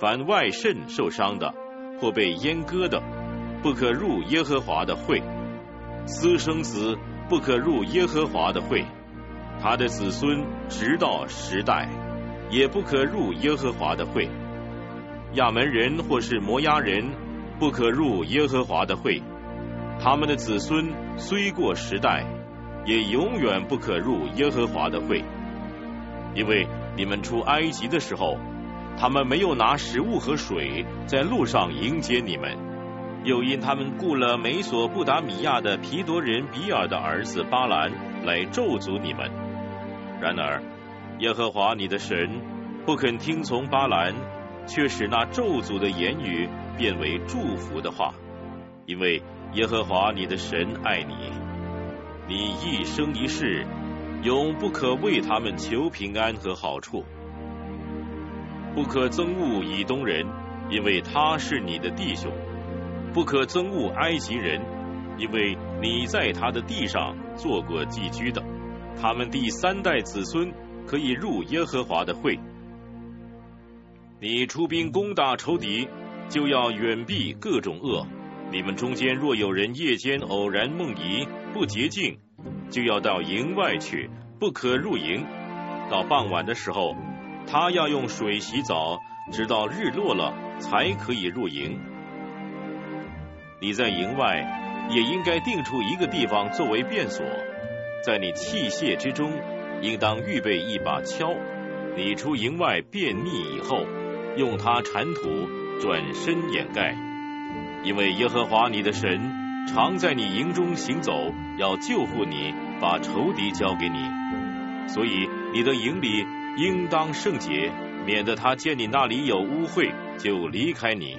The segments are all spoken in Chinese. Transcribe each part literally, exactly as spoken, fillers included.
凡外肾受伤的，或被阉割的，不可入耶和华的会；私生子不可入耶和华的会，他的子孙直到十代，也不可入耶和华的会。亚门人或是摩押人不可入耶和华的会，他们的子孙虽过十代，也永远不可入耶和华的会。因为你们出埃及的时候，他们没有拿食物和水在路上迎接你们，又因他们雇了美索不达米亚的皮多人比尔的儿子巴兰来咒诅你们。然而耶和华你的神不肯听从巴兰，却使那咒诅的言语变为祝福的话，因为耶和华你的神爱你，你一生一世永不可为他们求平安和好处。不可憎恶以东人，因为他是你的弟兄；不可憎恶埃及人，因为你在他的地上做过寄居的。他们第三代子孙可以入耶和华的会。你出兵攻打仇敌，就要远避各种恶。你们中间若有人夜间偶然梦遗，不洁净，就要到营外去，不可入营。到傍晚的时候，他要用水洗澡，直到日落了才可以入营。你在营外也应该定出一个地方作为便所，在你器械之中应当预备一把锹。你出营外便秘以后，用它铲土，转身掩盖。因为耶和华你的神常在你营中行走，要救护你，把仇敌交给你。所以你的营里应当圣洁，免得他见你那里有污秽，就离开你。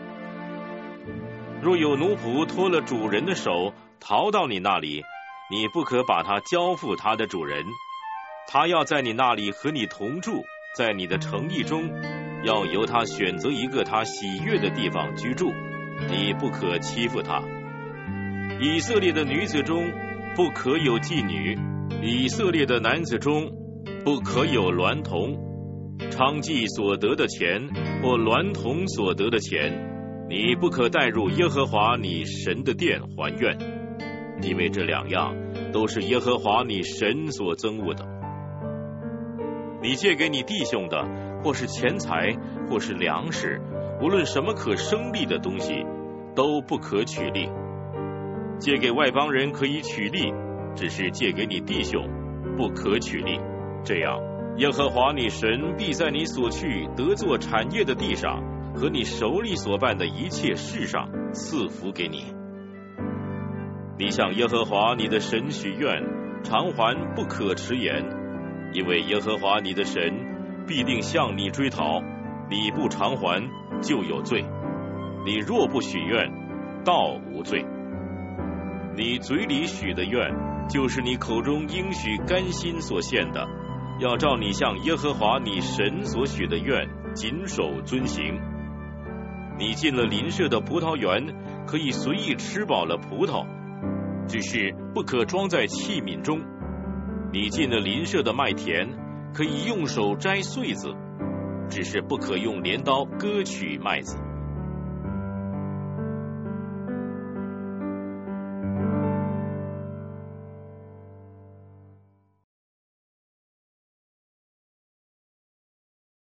若有奴仆脱了主人的手，逃到你那里，你不可把他交付他的主人，他要在你那里和你同住，在你的城邑中，要由他选择一个他喜悦的地方居住，你不可欺负他。以色列的女子中不可有妓女，以色列的男子中不可有娈童。娼妓所得的钱或娈童所得的钱，你不可带入耶和华你神的殿还愿，因为这两样都是耶和华你神所憎恶的。你借给你弟兄的，或是钱财，或是粮食，无论什么可生利的东西，都不可取利。借给外邦人可以取利，只是借给你弟兄不可取利。这样耶和华你神必在你所去得作产业的地上和你手里所办的一切事上赐福给你。你向耶和华你的神许愿，偿还不可迟延，因为耶和华你的神必定向你追讨，你不偿还就有罪。你若不许愿，倒无罪。你嘴里许的愿，就是你口中应许甘心所献的，要照你向耶和华你神所许的愿谨守遵行。你进了邻舍的葡萄园，可以随意吃饱了葡萄，只是不可装在器皿中。你进了邻舍的麦田，可以用手摘穗子，只是不可用镰刀割取麦子。